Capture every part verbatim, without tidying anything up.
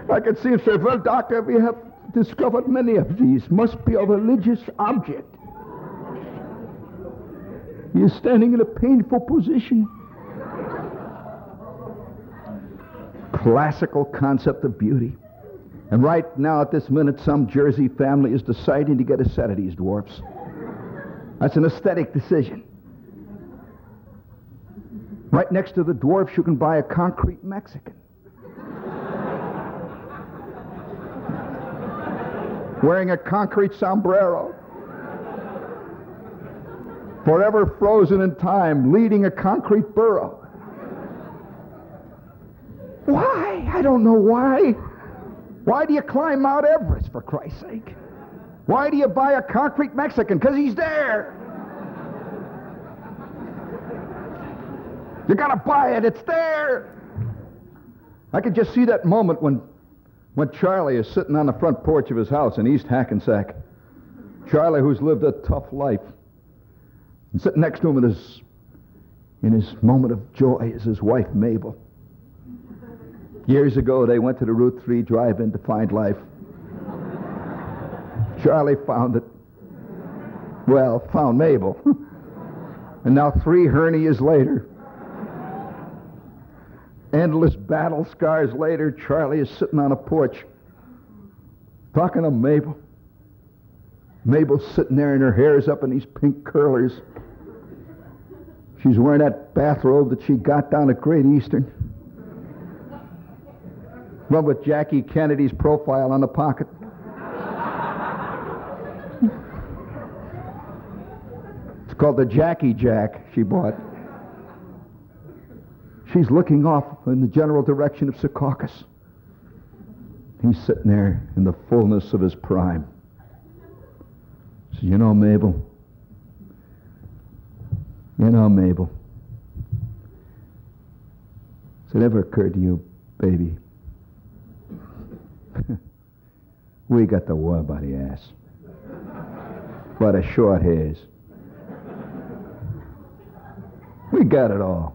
I could see him say, well, doctor, we have discovered many of these. Must be a religious object. He is standing in a painful position. Classical concept of beauty. And right now, at this minute, some Jersey family is deciding to get a set of these dwarfs. That's an aesthetic decision. Right next to the dwarfs, you can buy a concrete Mexican. Wearing a concrete sombrero. Forever frozen in time, leading a concrete burrow. Why? I don't know why. Why do you climb Mount Everest, for Christ's sake? Why do you buy a concrete Mexican? Because he's there. You gotta buy it, it's there. I could just see that moment when when Charlie is sitting on the front porch of his house in East Hackensack. Charlie, who's lived a tough life. And sitting next to him in his, in his moment of joy is his wife, Mabel. Years ago, they went to the Route three drive-in to find life. Charlie found it. Well, found Mabel. And now three hernias later, endless battle scars later, Charlie is sitting on a porch talking to Mabel. Mabel's sitting there and her hair's up in these pink curlers. She's wearing that bathrobe that she got down at Great Eastern. One with Jackie Kennedy's profile on the pocket. It's called the Jackie Jack she bought. She's looking off in the general direction of Secaucus. He's sitting there in the fullness of his prime. So, you know, Mabel, you know, Mabel, has it ever occurred to you, baby, we got the war by the ass, by the short hairs. We got it all.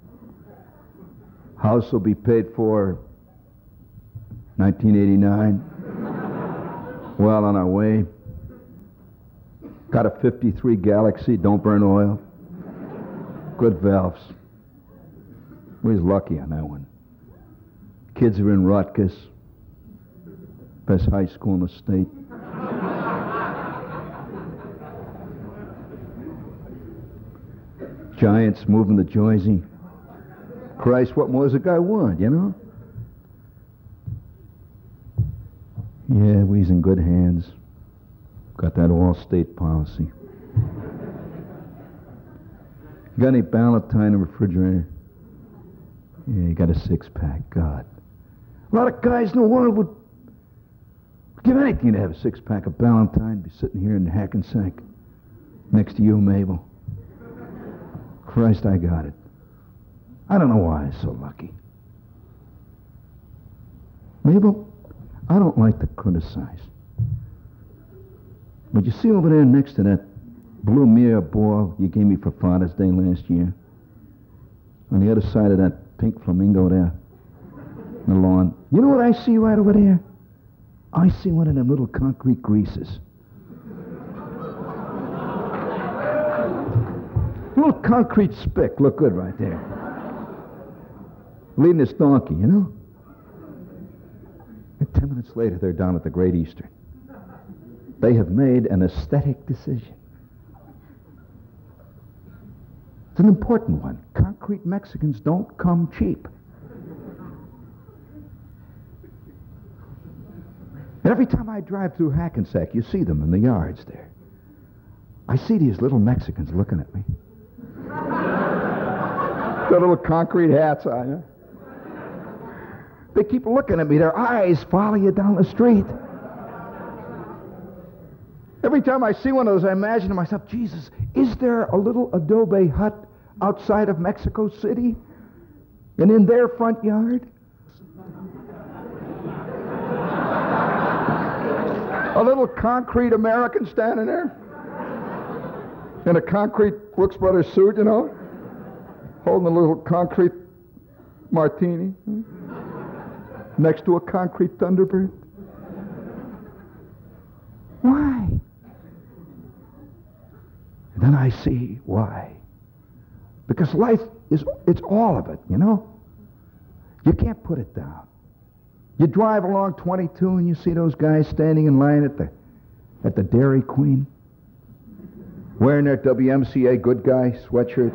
House will be paid for nineteen eighty-nine. Well on our way. Got a fifty-three Galaxy, don't burn oil. Good valves. We was lucky on that one. Kids are in Rutgers. Best high school in the state. Giants moving to Jersey. Christ, what more does a guy want, you know? Yeah, we's in good hands. Got that all-state policy. You got any Ballantine in the refrigerator? Yeah, you got a six-pack. God. A lot of guys in the world would give anything to have a six-pack of Ballantine, be sitting here in Hackensack next to you, Mabel. Christ, I got it. I don't know why I'm so lucky. Mabel, I don't like to criticize. But you see over there next to that blue mirror ball you gave me for Father's Day last year? On the other side of that pink flamingo there, on the lawn. You know what I see right over there? I see one of them little concrete greases. A little concrete spick. Look good right there. Leading this donkey, you know? And ten minutes later, they're down at the Great Eastern. They have made an aesthetic decision. It's an important one. Concrete Mexicans don't come cheap. And every time I drive through Hackensack, you see them in the yards there. I see these little Mexicans looking at me. Their little concrete hats on, you. They keep looking at me. Their eyes follow you down the street. Every time I see one of those, I imagine to myself, Jesus, is there a little adobe hut outside of Mexico City? And in their front yard? A little concrete American standing there? In a concrete Brooks Brothers suit, you know? Holding a little concrete martini. next to a concrete Thunderbird? Why? And then I see why. Because life is, it's all of it, you know? You can't put it down. You drive along twenty-two and you see those guys standing in line at the, at the Dairy Queen, wearing their W M C A good guy sweatshirts.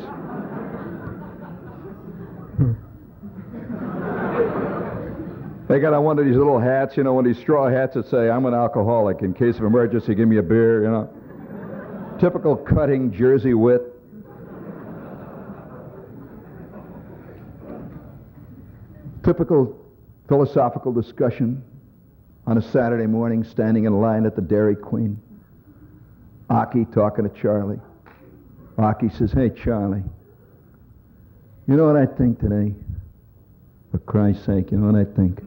They got on one of these little hats, you know, one of these straw hats that say, I'm an alcoholic. In case of emergency, give me a beer, you know. Typical cutting Jersey wit. Typical philosophical discussion on a Saturday morning, standing in line at the Dairy Queen. Aki talking to Charlie. Aki says, hey, Charlie, you know what I think today? For Christ's sake, you know what I think?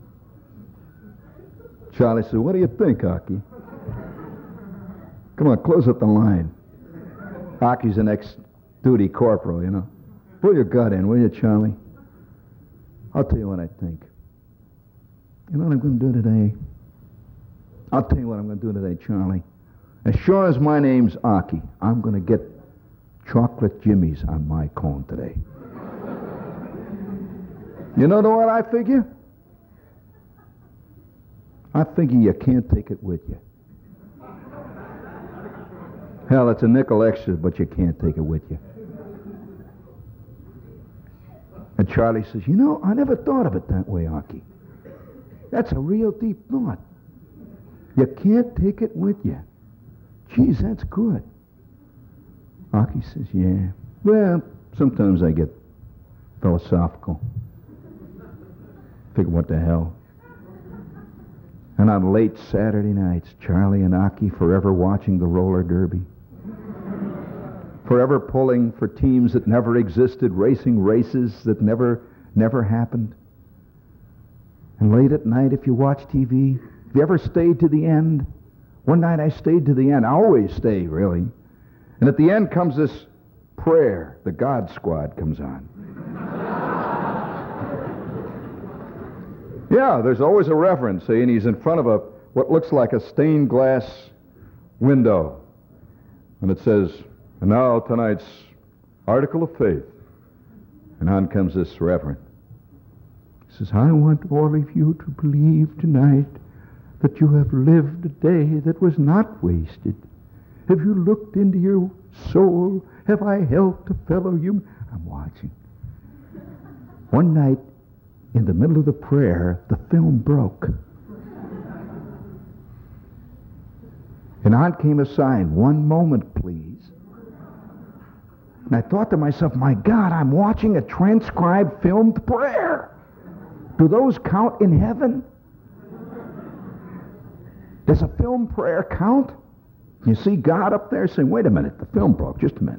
Charlie said, what do you think, Aki? Come on, close up the line. Aki's an ex-duty corporal, you know. Pull your gut in, will you, Charlie? I'll tell you what I think. You know what I'm going to do today? I'll tell you what I'm going to do today, Charlie. As sure as my name's Aki, I'm going to get chocolate jimmies on my cone today. You know what I figure? I figure you can't take it with you. Hell, it's a nickel extra, but you can't take it with you. And Charlie says, you know, I never thought of it that way, Aki. That's a real deep thought. You can't take it with you. Geez, that's good. Aki says, yeah. Well, sometimes I get philosophical. Figure, what the hell? And on late Saturday nights, Charlie and Aki forever watching the roller derby. Forever pulling for teams that never existed, racing races that never, never happened. And late at night, if you watch T V, if you ever stayed to the end, one night I stayed to the end. I always stay, really. And at the end comes this prayer. The God Squad comes on. Yeah, there's always a reverend, see, and he's in front of a what looks like a stained glass window. And it says, and now tonight's article of faith. And on comes this reverend. He says, I want all of you to believe tonight that you have lived a day that was not wasted. Have you looked into your soul? Have I helped a fellow human? I'm watching. One night, in the middle of the prayer, the film broke. And on came a sign, one moment, please. And I thought to myself, my God, I'm watching a transcribed filmed prayer. Do those count in heaven? Does a film prayer count? You see God up there saying, wait a minute, the film broke, just a minute.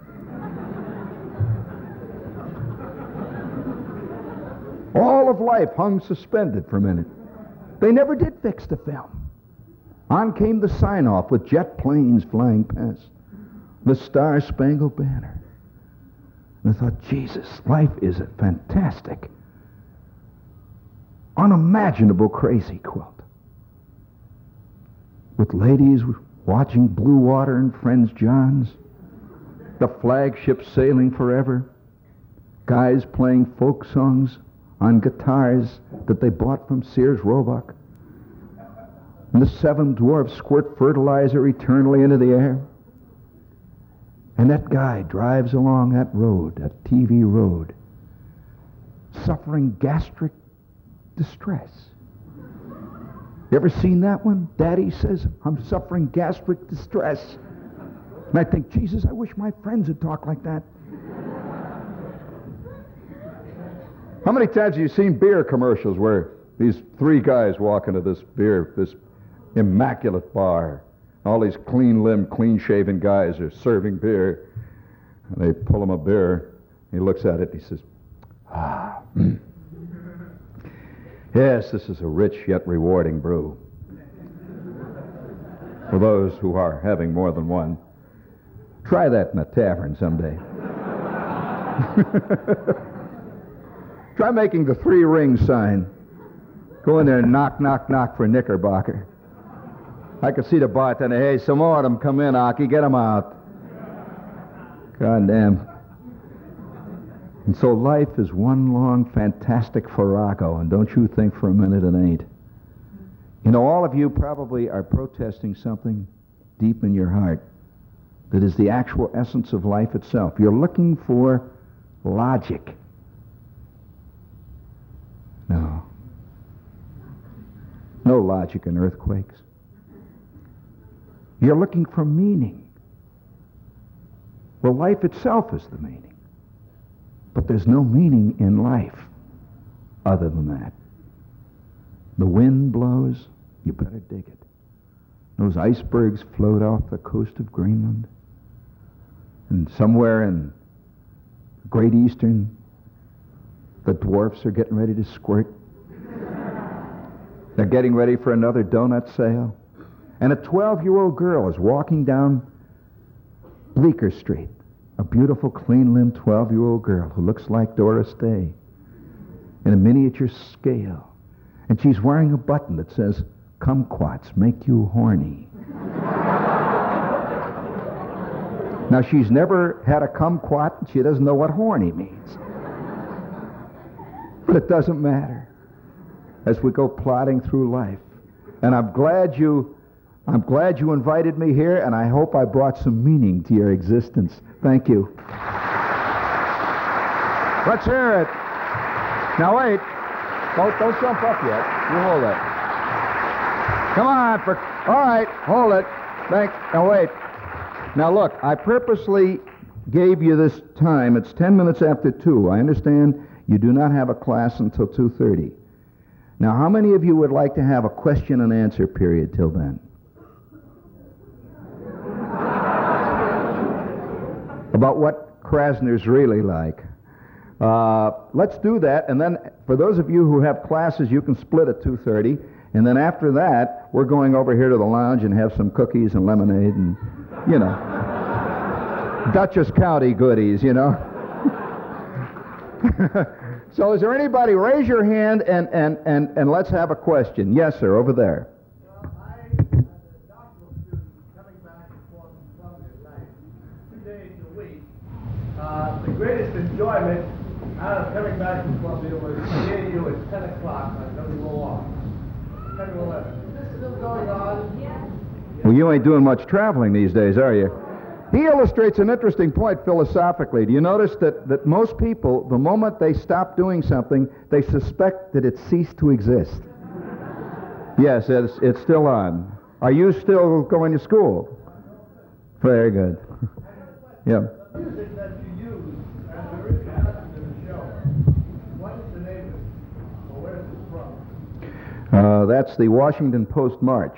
All of life hung suspended for a minute. They never did fix the film. On came the sign-off with jet planes flying past. The Star-Spangled Banner. And I thought, Jesus, life is a fantastic, unimaginable crazy quilt. With ladies watching Blue Water and Friends John's, the flagship sailing forever, guys playing folk songs on guitars that they bought from Sears Roebuck, and the seven dwarfs squirt fertilizer eternally into the air. And that guy drives along that road, that T V road, suffering gastric distress. You ever seen that one? Daddy says, I'm suffering gastric distress. And I think, Jesus, I wish my friends would talk like that. How many times have you seen beer commercials where these three guys walk into this beer, this immaculate bar? All these clean-limbed, clean-shaven guys are serving beer. And they pull him a beer. He looks at it and he says, ah, yes, this is a rich yet rewarding brew. For those who are having more than one. Try that in a tavern someday. Try making the three-ring sign. Go in there and knock, knock, knock for Knickerbocker. I could see the bartender, hey, some more of them come in, Aki, get them out. God damn. And so life is one long, fantastic farrago, and don't you think for a minute it ain't. You know, all of you probably are protesting something deep in your heart that is the actual essence of life itself. You're looking for logic. No. No logic in earthquakes. You're looking for meaning. Well, life itself is the meaning. But there's no meaning in life other than that. The wind blows, you better dig it. Those icebergs float off the coast of Greenland. And somewhere in Great Eastern, the dwarfs are getting ready to squirt. They're getting ready for another donut sale. And a twelve-year-old girl is walking down Bleecker Street. A beautiful, clean-limbed twelve-year-old girl who looks like Doris Day in a miniature scale. And she's wearing a button that says, "Kumquats make you horny." Now, she's never had a kumquat, and she doesn't know what horny means. But it doesn't matter as we go plodding through life. And I'm glad you, I'm glad you invited me here, and I hope I brought some meaning to your existence. Thank you. Let's hear it. Now wait. Don't, don't jump up yet. You hold it. Come on. For, all right. Hold it. Thank. Now wait. Now look, I purposely gave you this time. It's ten minutes after two. I understand you do not have a class until two thirty. Now, how many of you would like to have a question and answer period till then? About what Krasner's really like. Uh, let's do that, and then for those of you who have classes, you can split at two thirty, and then after that, we're going over here to the lounge and have some cookies and lemonade and, you know, Dutchess County goodies, you know. So is there anybody, raise your hand and, and, and, and let's have a question. Yes, sir, over there. Well, I, as a doctoral student, coming back and forth from Columbia at night, two days a week, uh, the greatest enjoyment out of coming back from Columbia was hearing you at ten o'clock on W O R, ten to eleven. Is this still going on? Yes. Well, you ain't doing much traveling these days, are you? He illustrates an interesting point philosophically. Do you notice that, that most people, the moment they stop doing something, they suspect that it ceased to exist? Yes, it's, it's still on. Are you still going to school? Very good. Yeah. The music that you use as a reaction to the show, what is the name of it, or where is it from? Uh, that's the Washington Post March.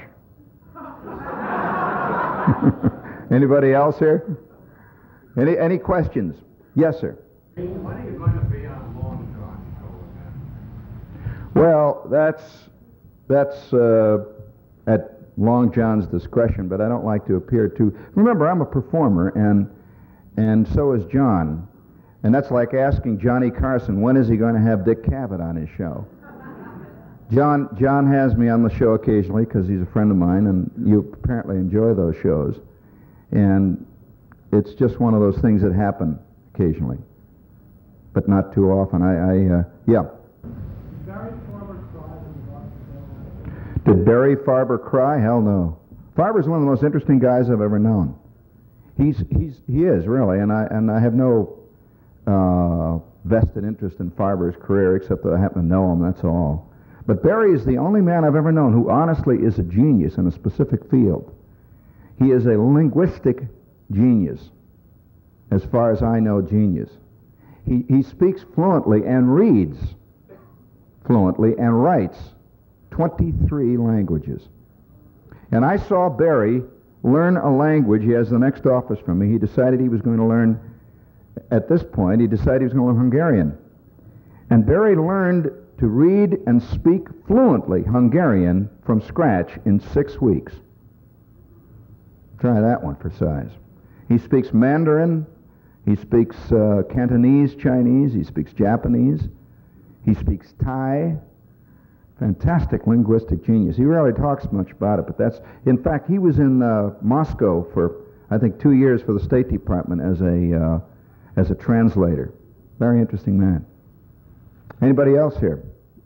Anybody else here? Any any questions? Yes, sir. When are you going to be on Long John show again? Well, that's that's uh, at Long John's discretion, but I don't like to appear too. Remember, I'm a performer, and and so is John, and that's like asking Johnny Carson, when is he going to have Dick Cavett on his show? John John has me on the show occasionally because he's a friend of mine, and you apparently enjoy those shows. And it's just one of those things that happen occasionally, but not too often. I, I uh, yeah. Barry Farber cried in the Boston. Did Barry Farber cry? Hell no. Farber's one of the most interesting guys I've ever known. He's he's he is really, and I and I have no uh, vested interest in Farber's career except that I happen to know him. That's all. But Barry is the only man I've ever known who honestly is a genius in a specific field. He is a linguistic genius, as far as I know genius. He, he speaks fluently and reads fluently and writes twenty-three languages. And I saw Barry learn a language. He has the next office from me. He decided he was going to learn, at this point, he decided he was going to learn Hungarian. And Barry learned to read and speak fluently Hungarian from scratch in six weeks. Try that one for size. He speaks Mandarin, he speaks uh, Cantonese Chinese, he speaks Japanese, he speaks Thai, fantastic linguistic genius. He rarely talks much about it, but that's, in fact, he was in uh, Moscow for, I think, two years for the State Department as a, uh, as a translator. Very interesting man. Anybody else here?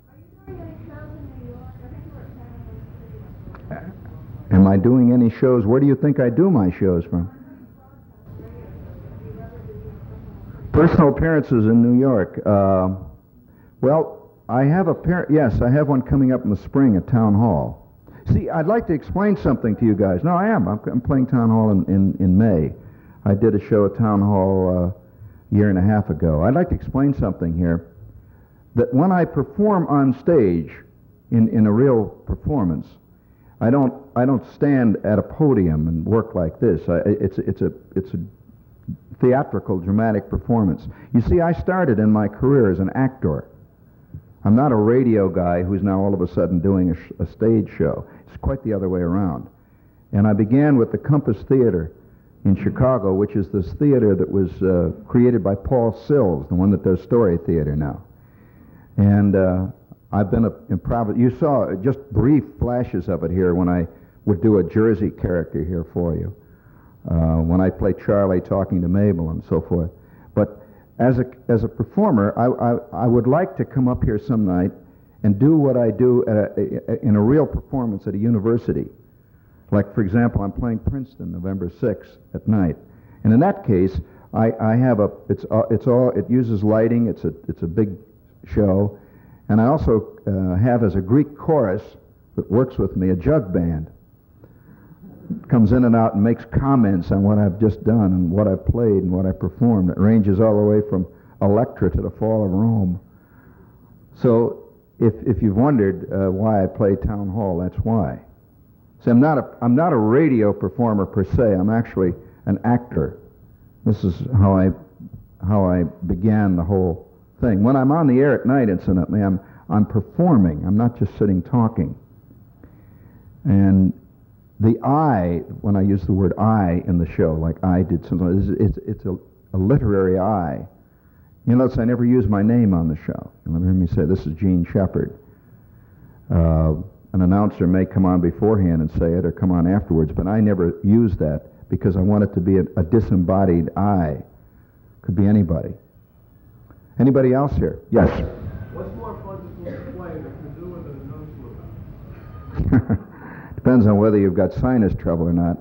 Am I doing any shows? Where do you think I do my shows from? Personal appearances in New York. Uh, well, I have a par- yes, I have one coming up in the spring at Town Hall. See, I'd like to explain something to you guys. No, I am. I'm, I'm playing Town Hall in, in, in May. I did a show at Town Hall uh, a year and a half ago. I'd like to explain something here. That when I perform on stage in, in a real performance, I don't I don't stand at a podium and work like this. I, it's it's a it's a theatrical, dramatic performance. You see, I started in my career as an actor. I'm not a radio guy who's now all of a sudden doing a, sh- a stage show. It's quite the other way around. And I began with the Compass Theater in Chicago, which is this theater that was uh, created by Paul Sills, the one that does Story Theater now. And uh, I've been a improv. You saw just brief flashes of it here when I would do a Jersey character here for you, uh, when I play Charlie talking to Mabel and so forth. But as a as a performer, I, I I would like to come up here some night and do what I do at a, a, in a real performance at a university. Like, for example, I'm playing Princeton November sixth at night, and in that case, I, I have a it's uh, it's all it uses lighting. It's a it's a big show, and I also uh, have as a Greek chorus that works with me a jug band. It comes in and out and makes comments on what I've just done and what I've played and what I performed. It ranges all the way from Electra to the Fall of Rome. So if if you've wondered uh, why I play Town Hall, that's why. See, I'm not a I'm not a radio performer per se. I'm actually an actor. This is how I how I began the whole thing. When I'm on the air at night, incidentally, I'm I'm performing. I'm not just sitting talking. And the I, when I use the word I in the show, like I did something, it's it's a, a literary I. You notice I never use my name on the show. You never hear me say, "This is Gene Shepard." Uh, an announcer may come on beforehand and say it, or come on afterwards, but I never use that because I want it to be a, a disembodied I. Could be anybody. Anybody else here? Yes. What's more fun to play, the kazoo or the nose flute? Depends on whether you've got sinus trouble or not.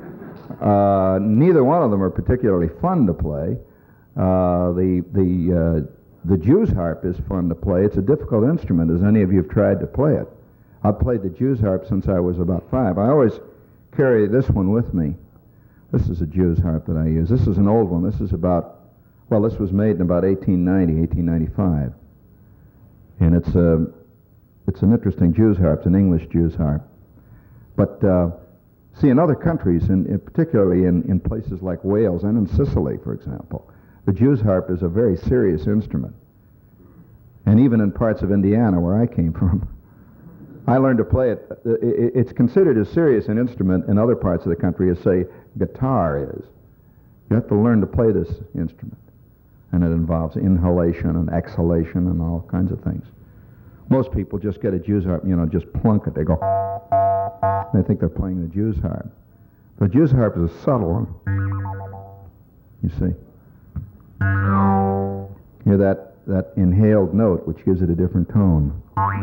Uh, neither one of them are particularly fun to play. Uh, the the uh, the Jew's harp is fun to play. It's a difficult instrument, as any of you have tried to play it. I've played the Jew's harp since I was about five. I always carry this one with me. This is a Jew's harp that I use. This is an old one. This is about, well, this was made in about eighteen ninety, eighteen ninety-five. And it's a, it's an interesting Jew's harp. It's an English Jew's harp. But uh, see, in other countries, and in, in particularly in, in places like Wales and in Sicily, for example, the Jew's harp is a very serious instrument. And even in parts of Indiana, where I came from, I learned to play it. It's considered as serious an instrument in other parts of the country as, say, guitar is. You have to learn to play this instrument. And it involves inhalation and exhalation and all kinds of things. Most people just get a Jew's harp, you know, just plunk it. They go, they think they're playing the Jew's harp. The Jew's harp is a subtle one. You see? Hear that, that inhaled note, which gives it a different tone.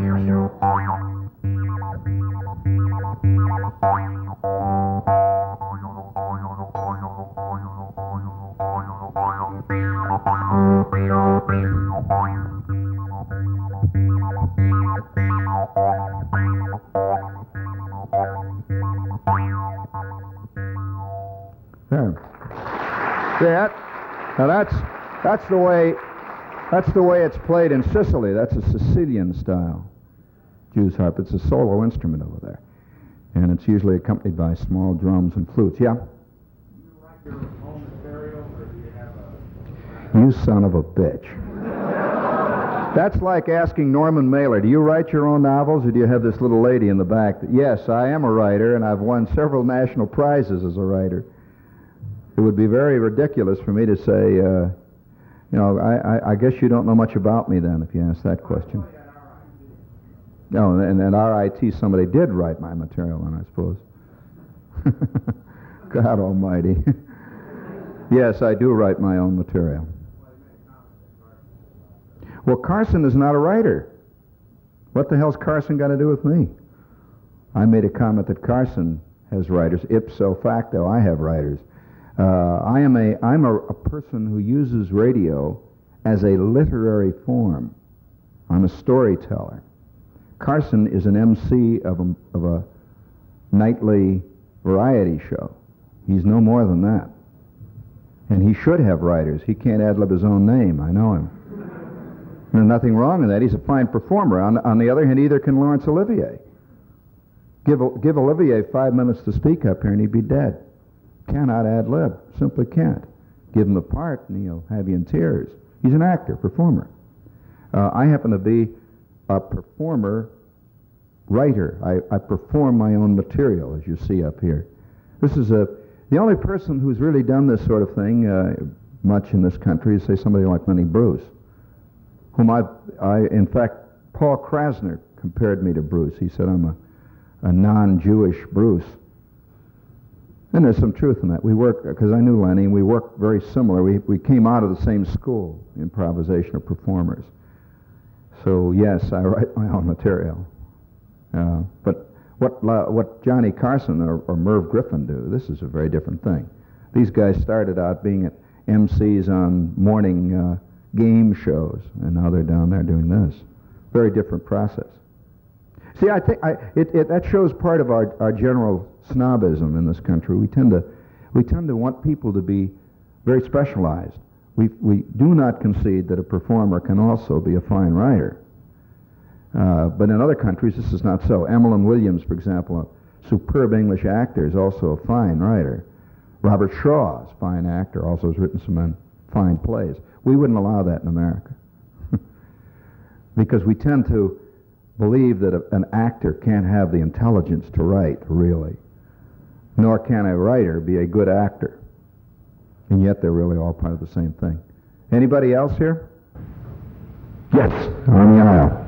There. See that? Now that's that's the way that's the way it's played in Sicily. That's a Sicilian style Jew's harp. It's a solo instrument over there, and it's usually accompanied by small drums and flutes. Yeah. Do you write your own material, or do you have a? You son of a bitch. That's like asking Norman Mailer, do you write your own novels, or do you have this little lady in the back? That, yes, I am a writer, and I've won several national prizes as a writer. It would be very ridiculous for me to say, uh, you know, I, I, I guess you don't know much about me then, if you ask that question. No, and at R I T somebody did write my material, and I suppose. God Almighty. Yes, I do write my own material. Well, Carson is not a writer. What the hell's Carson got to do with me? I made a comment that Carson has writers. Ipso facto, I have writers. Uh, I am a I'm a, a person who uses radio as a literary form. I'm a storyteller. Carson is an M C of a, of a nightly variety show. He's no more than that. And he should have writers. He can't ad-lib his own name. I know him. There's nothing wrong in that. He's a fine performer. On, on the other hand, either can Laurence Olivier. Give, give Olivier five minutes to speak up here and he'd be dead. Cannot ad-lib. Simply can't. Give him a part and he'll have you in tears. He's an actor, performer. Uh, I happen to be a performer, writer. I, I perform my own material, as you see up here. This is a the only person who's really done this sort of thing uh, much in this country is, say, somebody like Lenny Bruce, whom I, I, in fact, Paul Krasner compared me to Bruce. He said I'm a, a non-Jewish Bruce. And there's some truth in that. We work, because I knew Lenny, we worked very similar. We, we came out of the same school, improvisation of performers. So, yes, I write my own material. Uh, but what uh, what Johnny Carson or, or Merv Griffin do, this is a very different thing. These guys started out being at M Cs on morning uh, game shows, and now they're down there doing this. Very different process. See, I think I, it, it, that shows part of our, our general snobism in this country. We tend to we tend to want people to be very specialized. We we do not concede that a performer can also be a fine writer. Uh, but in other countries, this is not so. Emmeline Williams, for example, a superb English actor, is also a fine writer. Robert Shaw is a fine actor, also has written some fine plays. We wouldn't allow that in America. Because we tend to believe that a, an actor can't have the intelligence to write, really. Nor can a writer be a good actor. And yet they're really all part of the same thing. Anybody else here? Yes, on the aisle.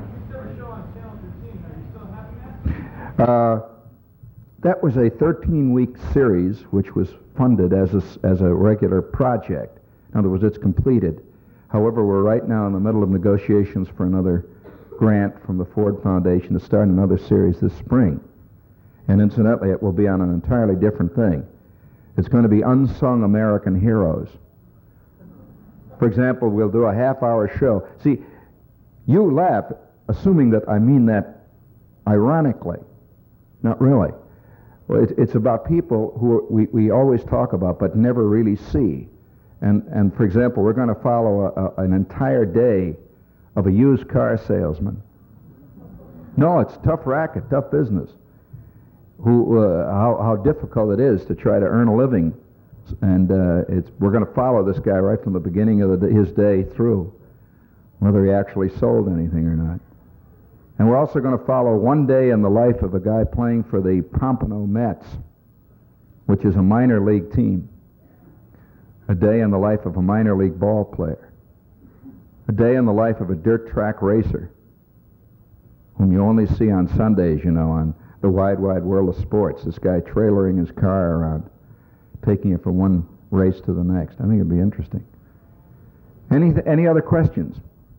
Uh, that was a thirteen-week series which was funded as a, as a regular project. In other words, it's completed. However, we're right now in the middle of negotiations for another grant from the Ford Foundation to start another series this spring. And incidentally, it will be on an entirely different thing. It's going to be unsung American heroes. For example, we'll do a half-hour show. See, you laugh, assuming that I mean that ironically. Not really. Well, it, it's about people who we, we always talk about but never really see. And, and for example, we're going to follow a, a, an entire day of a used car salesman. No, it's tough racket, tough business. Who, uh, how, how difficult it is to try to earn a living. And uh, it's, we're going to follow this guy right from the beginning of the, his day through, whether he actually sold anything or not. And we're also going to follow one day in the life of a guy playing for the Pompano Mets, which is a minor league team. A day in the life of a minor league ball player. A day in the life of a dirt track racer, whom you only see on Sundays, you know, on the wide, wide world of sports. This guy trailering his car around, taking it from one race to the next. I think it'd be interesting. Any, any other questions?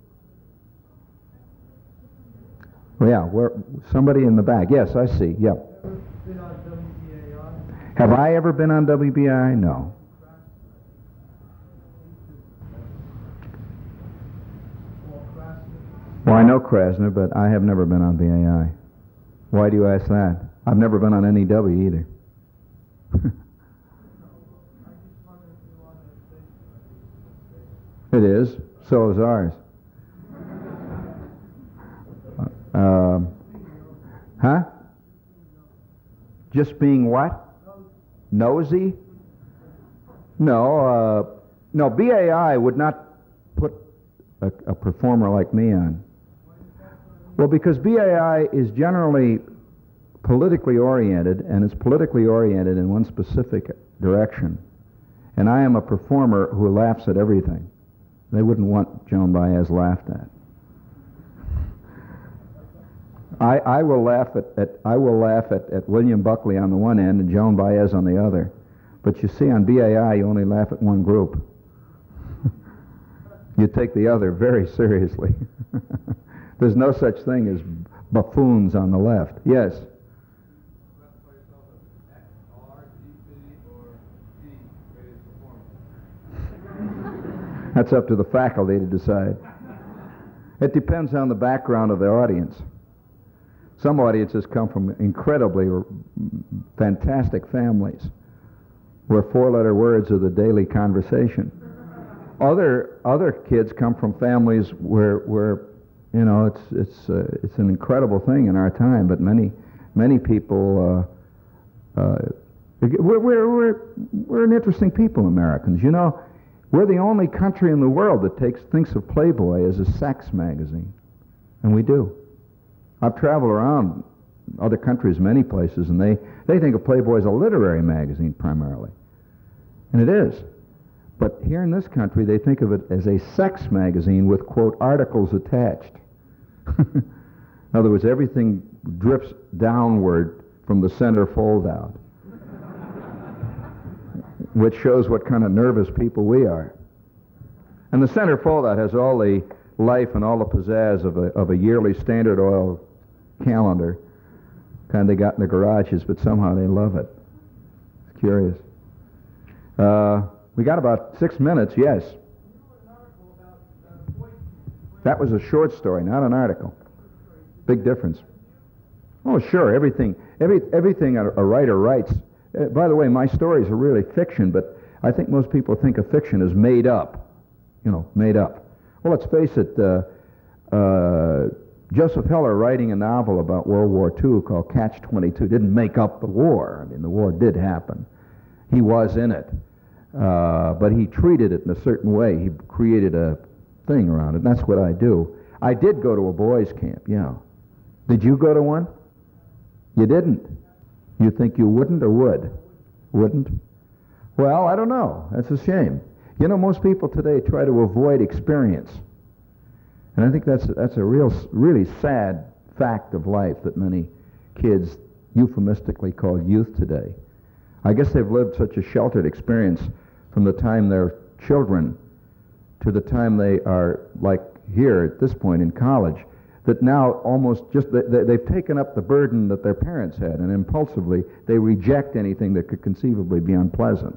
Well, yeah, we're, somebody in the back. Yes, I see. Yeah. Been on W B A I? Have I ever been on W B I? No. Well, I know Krasner, but I have never been on B A I. Why do you ask that? I've never been on N E W either. It is. So is ours. Uh, huh? Just being what? Nosy? No. Uh, no, B A I would not put a, a performer like me on. Well, because B A I is generally politically oriented, and it's politically oriented in one specific direction. And I am a performer who laughs at everything. They wouldn't want Joan Baez laughed at. I, I will laugh at, at I will laugh at, at William Buckley on the one end and Joan Baez on the other. But you see, on B A I, you only laugh at one group. You take the other very seriously. There's no such thing as buffoons on the left. Yes? That's up to the faculty to decide. It depends on the background of the audience. Some audiences come from incredibly fantastic families where four-letter words are the daily conversation. Other other kids come from families where where you know it's it's uh, it's an incredible thing in our time, but many many people uh, uh, we're, we're we're we're an interesting people, Americans. You know, we're the only country in the world that takes thinks of Playboy as a sex magazine, and we do. I've traveled around other countries, many places, and they they think of Playboy as a literary magazine primarily, and it is. But here in this country, they think of it as a sex magazine with, quote, articles attached. In other words, everything drips downward from the center fold-out, which shows what kind of nervous people we are. And the center fold-out has all the life and all the pizzazz of a, of a yearly Standard Oil calendar, kind they got in the garages, but somehow they love it. It's curious. Uh... We got about six minutes, yes. That was a short story, not an article. Big difference. Oh, sure, everything every, everything a, a writer writes. Uh, by the way, my stories are really fiction, but I think most people think of fiction as made up. You know, made up. Well, let's face it, uh, uh, Joseph Heller, writing a novel about World War Two called Catch twenty-two, didn't make up the war. I mean, the war did happen. He was in it. Uh, but he treated it in a certain way. He created a thing around it, and that's what I do. I did go to a boys' camp, yeah. Did you go to one? You didn't. You think you wouldn't or would? Wouldn't? Well, I don't know. That's a shame. You know, most people today try to avoid experience. And I think that's, that's a real, really sad fact of life that many kids euphemistically call youth today. I guess they've lived such a sheltered experience from the time they're children to the time they are, like here at this point in college, that now almost just, they, they've taken up the burden that their parents had, and impulsively they reject anything that could conceivably be unpleasant.